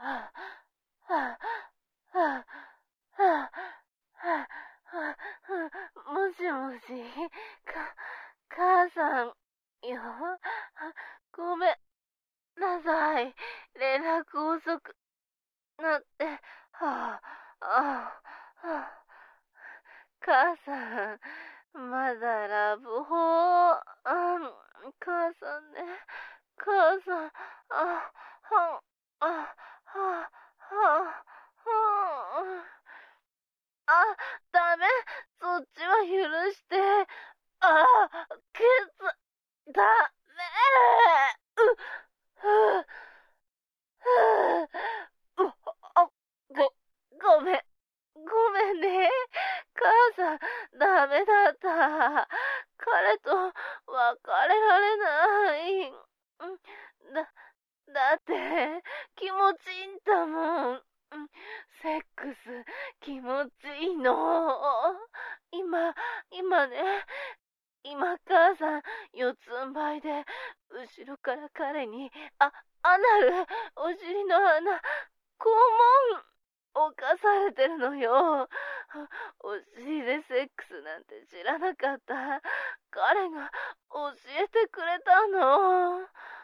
はあ、はあ、はあ、はあ、はあ、もしもし、母さんよ。ごめんなさい。連絡遅くなって。はあ、ああ、はあ、母さん、まだラブホー。母さんね。母さん、ははダメ。そっちは許して。ケツ、ダメ。う、ふう、ふう、ごめん。ごめんね。母さん、ダメだった。彼と別れられない。だって気持ちいいんだもん。セックス気持ちいいの。今ね、今母さん四つん這いで後ろから彼にアナル、お尻の穴、肛門犯されてるのよ。お尻でセックスなんて知らなかった。彼が教えてくれたの。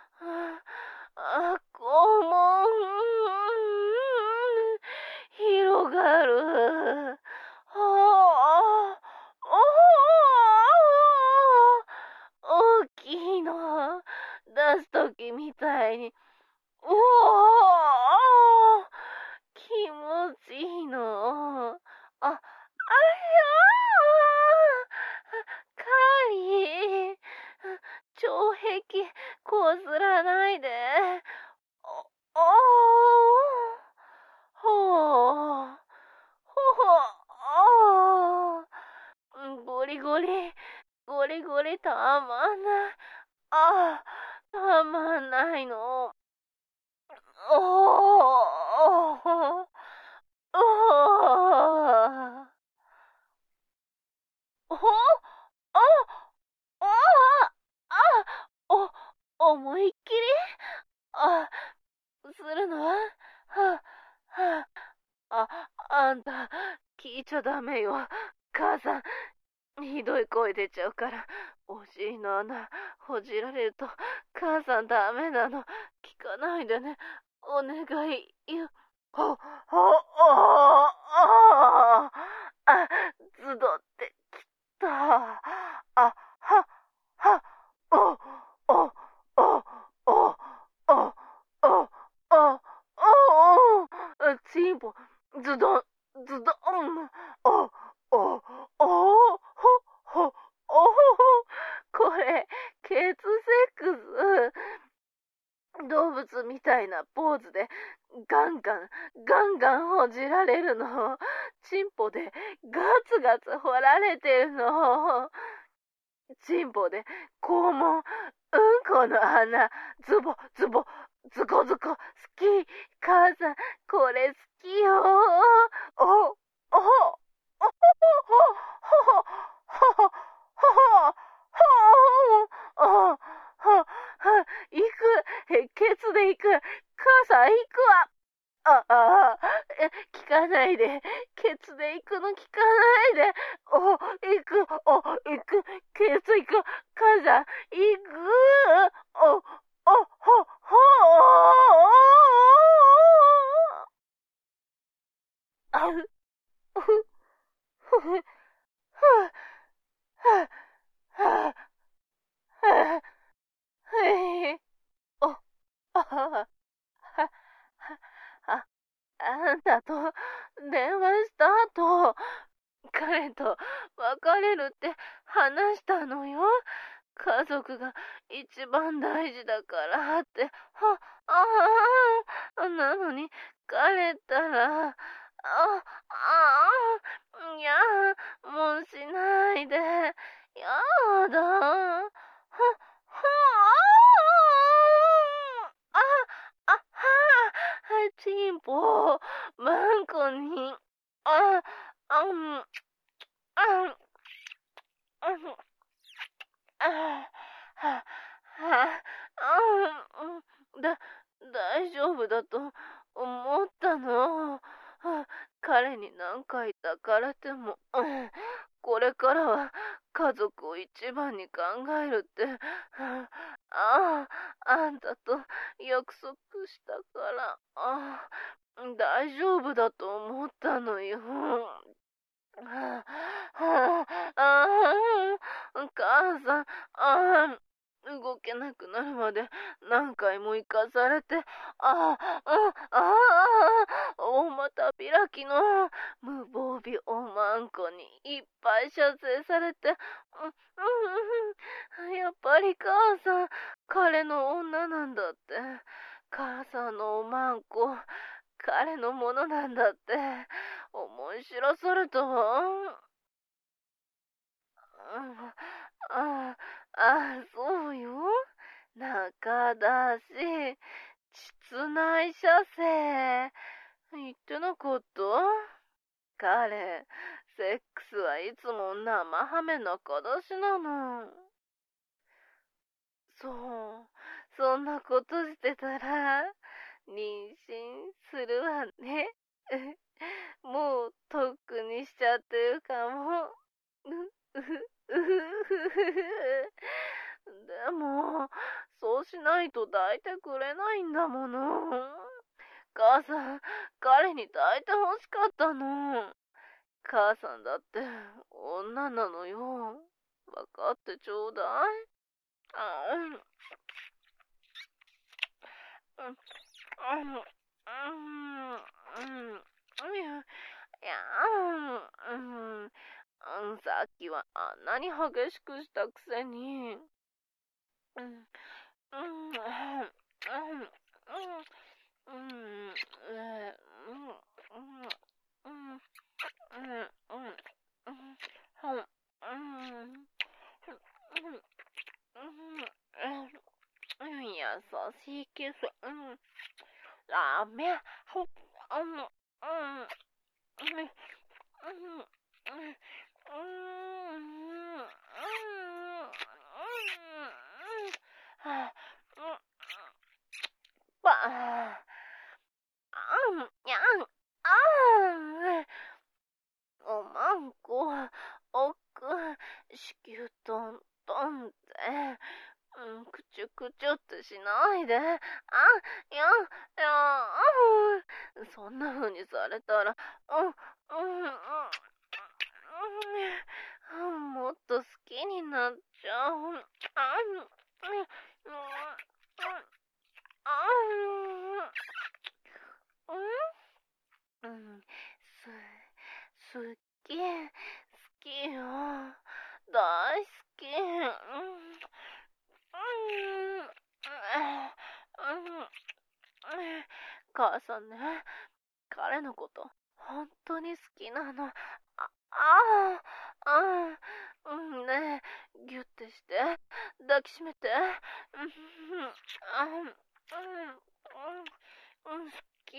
肛門、広がる。大きいの。出すときみたいに。気持ちいいの。あ、カーリー、腸壁こすらないで。お、ほう、ゴリゴリ、ゴリゴリたまんない。たまんないの。おー、おー、おあ、あ、思いっきりするのは、あんた、聞いちゃダメよ。母さん、ひどい声出ちゃうから、お尻の穴、ほじられると、母さんダメなの。聞かないでね。お願いよ。ズドってきた。は、お、お、お、お、お、お、チンポ、ズドン、ズドン、お、お、お、これ、ケツセックス。動物みたいなポーズで、ガンガン、ガンガンほじられるの。チンポでガツガツ掘られてるの。チンポで肛門、うんこの穴、ズボズボ、ズコズコ、好き。母さん、これ好きよ。お、お、お、ほほほほほほほ行く。ケツで行く。母さん行くわ。聞かないで。ケツで行くの聞かないで。行く。行く。ケツ行く。母さん、行く。あう、ふ、ふ、ふ、ふ、ふ、ふ、お、あ、あ、あんたと電話した後、彼と別れるって話したのよ。家族が一番大事だからって。なのに、彼ったら、いや、もうしないで。やだ。チンポ、マンコに、あ、あん、あ、あ、あ、は、は、大丈夫だと思ったの。彼に何回抱かれても、これからは家族を一番に考えるって、あんたと約束したから、大丈夫だと思ったのよ。母さん、動けなくなるまで何回も行かされて、大股開きの無防備おまんこにいっぱい射精されて、やっぱり母さん、彼の女なんだって。母さんのおまんこ、彼のものなんだって、思い知らされたわ。そうよ。中だし、膣内射精。言ってなかった？彼、セックスはいつも生ハメ中出しなの。そう、そんなことしてたら、妊娠するわね。もう、とっくにしちゃってるかも。でも、そうしないと抱いてくれないんだもの。母さん、彼に抱いて欲しかったの。母さんだって女なのよ。分かってちょうだい。あうん、うん、うん、いや、さっきはあんなに激しくしたくせに。うん、うん、うん、うん、うん、優しいキス。ラーメン。わあ、やん、おまんこ、奥、子宮トントンって、くちゅくちゅってしないで。そんな風にされたら、もっと好きになっちゃう。うん、好き、好きよ。大好き。母さんね、彼のこと本当に好きなの。ねえ、ギュッてして、抱きしめて。好き。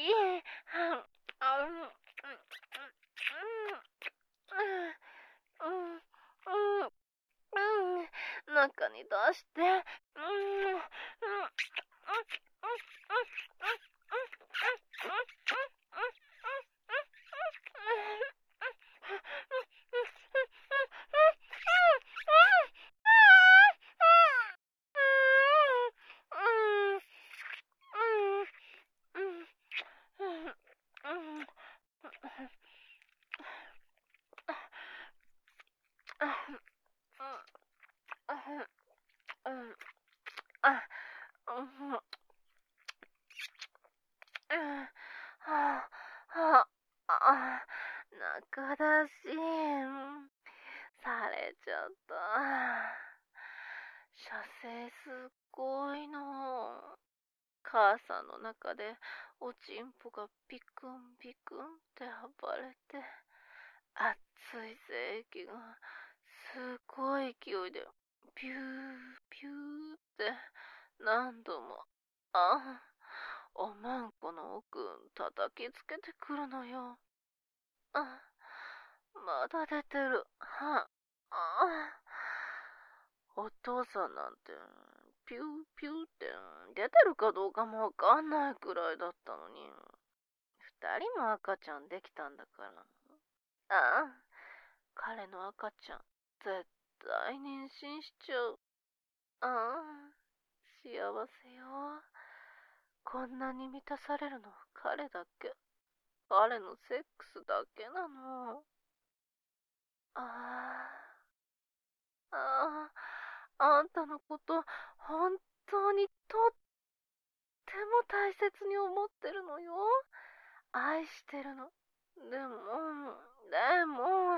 中に出して。中だし、されちゃった。射精すっごいの。母さんの中でおちんぽがピクンピクンって暴れて、熱い精液がすごい勢いでピューピューって何度も、おまんこの奥叩きつけてくるのよ。まだ出てる。お父さんなんてピューピューって出てるかどうかもわかんないくらいだったのに。 人も赤ちゃんできたんだから。ああ、彼の赤ちゃん、絶対妊娠しちゃう。ああ、幸せよ。こんなに満たされるのは彼だけ。彼のセックスだけなの。ああ、ああ、あんたのこと、本当にとっても大切に思ってるのよ。愛してるの。でも、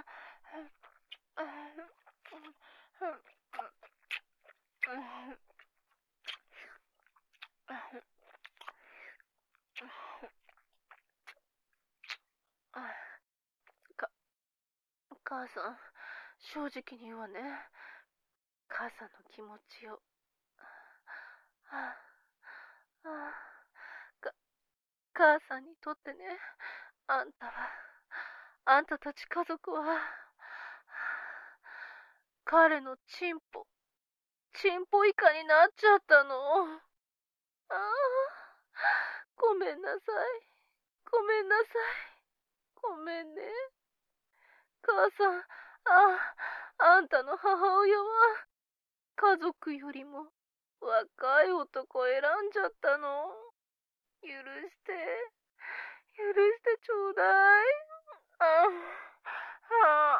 か、母さん、正直に言うわね。母さんの気持ちを。はあ、はあ、母さんにとってね、あんたは、あんたたち家族は、彼のチンポ以下になっちゃったの。ああ、ごめんなさい。ごめんなさい。ごめんね。母さん、あんたの母親は、家族よりも若い男選んじゃったの。許して、許してちょうだい。ああ、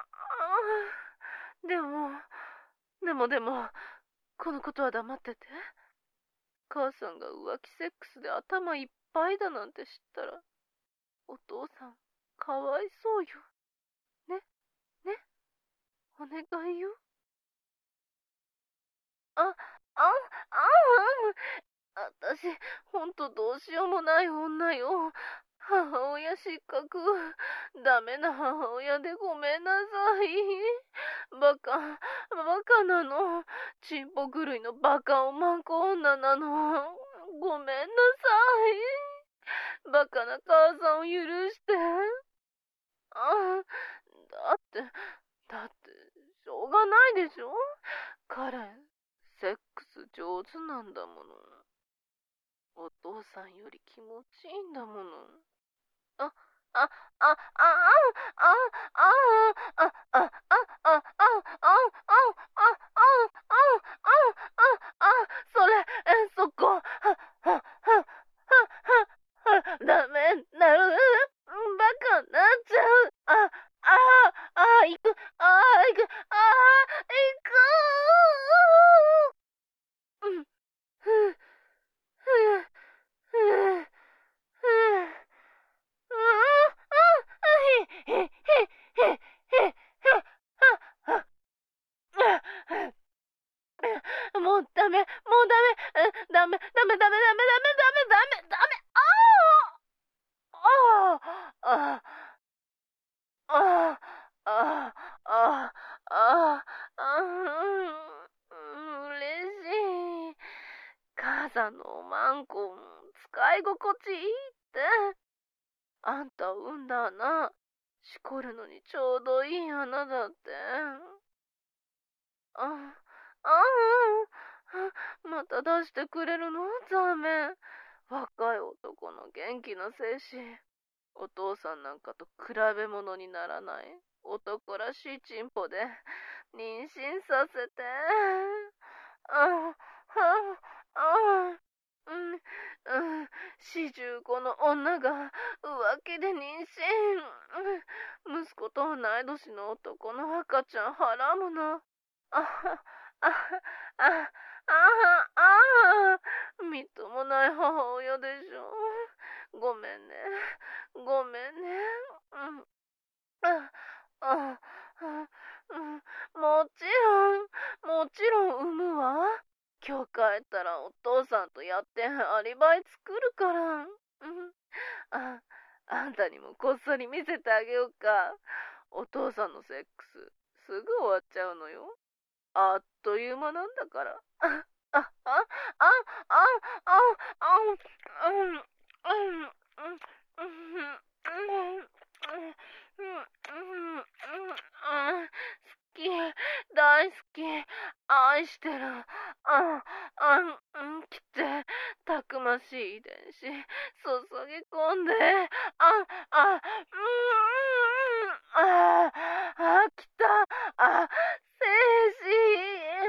でも、このことは黙ってて。母さんが浮気セックスで頭いっぱいだなんて知ったら、お父さん、かわいそうよ。ね、ね、お願いよ。あ、あ、私、ほんとどうしようもない女よ。母親失格。ダメな母親でごめんなさい。バカなの。チンポ狂いのバカおまんこ女なの。ごめんなさい。バカな母さんを許して。あ、だって、しょうがないでしょ。彼、セックス上手なんだもの。お父さんより気持ちいいんだもの。あ、あ、あ、あ、あ、あ、あ、あ、あ、あ、あ、あ、あ、あ、あ、あ、それ、そこ、ダメ、バカになっちゃう。行く、行く、行く。うん、ふう、ふう、ふう、ふう。もうダメ、もうダメ、ダメ、ダメ、ダメ、ダメ、ダメ、ダメ、ダメ、ダメ、ああ、ああ、ああ、ああ、嬉しい。母さんのおまんこ、使い心地いいって。あんたを産んだ穴、しこるのにちょうどいい穴だって。あ、また出してくれるのザーメン。若い男の元気な精子。お父さんなんかと比べ物にならない男らしいチンポで妊娠させて。あ、あ、うん、45の女が浮気で妊娠。息子と同い年の男の赤ちゃんはらむの。あ、あ、あ、みっともない母親でしょ。ごめんね。ごめんね。うん。あ、あ、うん。もちろん産むわ。今日帰ったらお父さんとやってアリバイ作るから。うん。あ、あんたにもこっそり見せてあげようか。お父さんのセックス、すぐ終わっちゃうのよ。あっという間なんだから。あ、あ、あ、あ、あ、あ、あ、うん、うん、うん、うん、うん、好き、大好き、愛してる、 あ、来て、たくましい遺伝子、注ぎ込んで、あ、あ、来た、精子、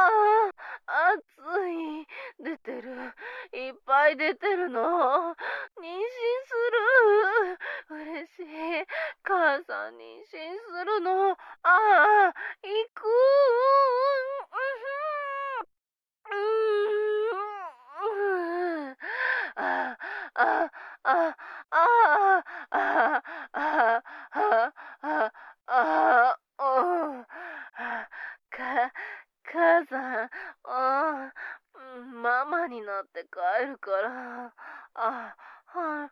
熱い、出てる、いっぱい出てるの、妊娠する、嬉しい、母さん妊娠するの、行く、うーん。ああ、あ、あ、あ、あ、あ、あ、うん。か、母さん、ママになって帰るから、あ、は、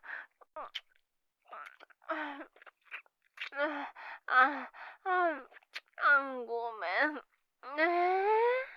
あ、ごめん。ねえ。